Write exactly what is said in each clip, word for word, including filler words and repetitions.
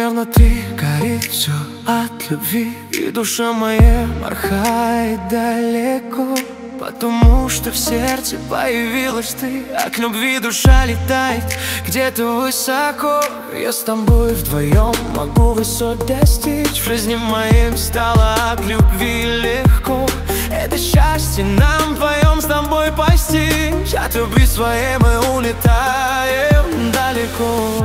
меня внутри горит все от любви, и душа моя порхает далеко, потому что в сердце появилась ты. А к любви душа летает где-то высоко. Я с тобой вдвоем могу высот достичь. В жизни моей стало от любви легко. Это счастье нам вдвоем с тобой постичь. От любви своей мы улетаем далеко.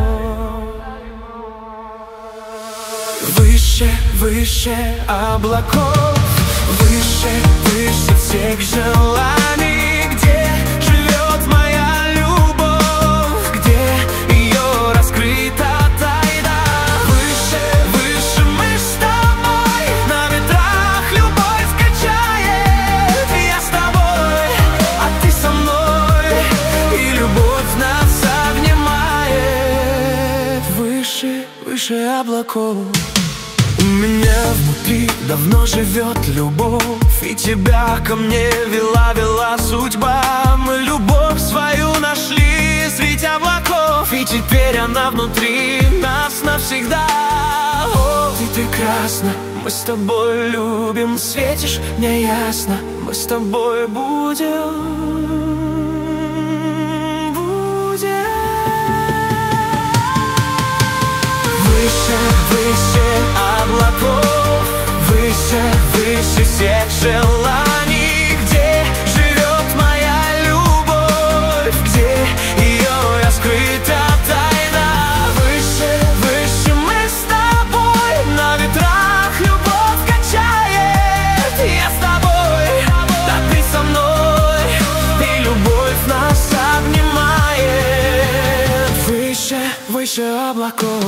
Выше, выше облаков, выше, выше всех желаний. Где живет моя любовь, где ее раскрыта тайна. Выше, выше мы с тобой, на ветрах любовь качает. Я с тобой, а ты со мной, и любовь нас обнимает. Выше, выше облаков. У меня внутри давно живет любовь, и тебя ко мне вела-вела судьба. Мы любовь свою нашли среди облаков, и теперь она внутри нас навсегда. О, ты прекрасна, мы с тобой любим, светишь мне ясно, мы с тобой будем. Выше, выше облаков, выше, выше всех желаний. Где живет моя любовь, где ее раскрыта тайна. Выше, выше мы с тобой, на ветрах любовь качает. Я с тобой, да ты со мной, и любовь нас обнимает. Выше, выше облаков.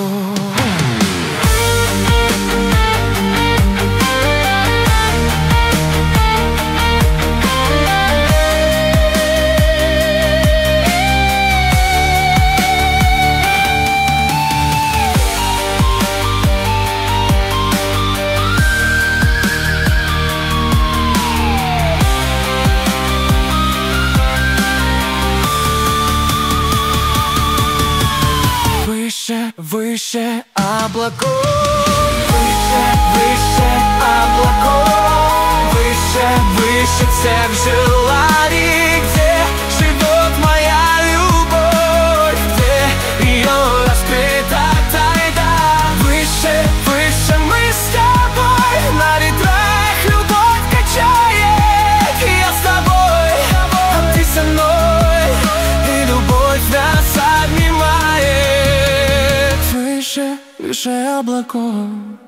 Выше, выше облаков, выше, выше облаков, выше, выше всех желаний. Где живет моя любовь, где ее раскрыта тайна. Выше, выше мы с тобой, на ветрах любовь качает. Я с тобой, а ты со мной, и любовь нас обнимает. Выше, выше облаков.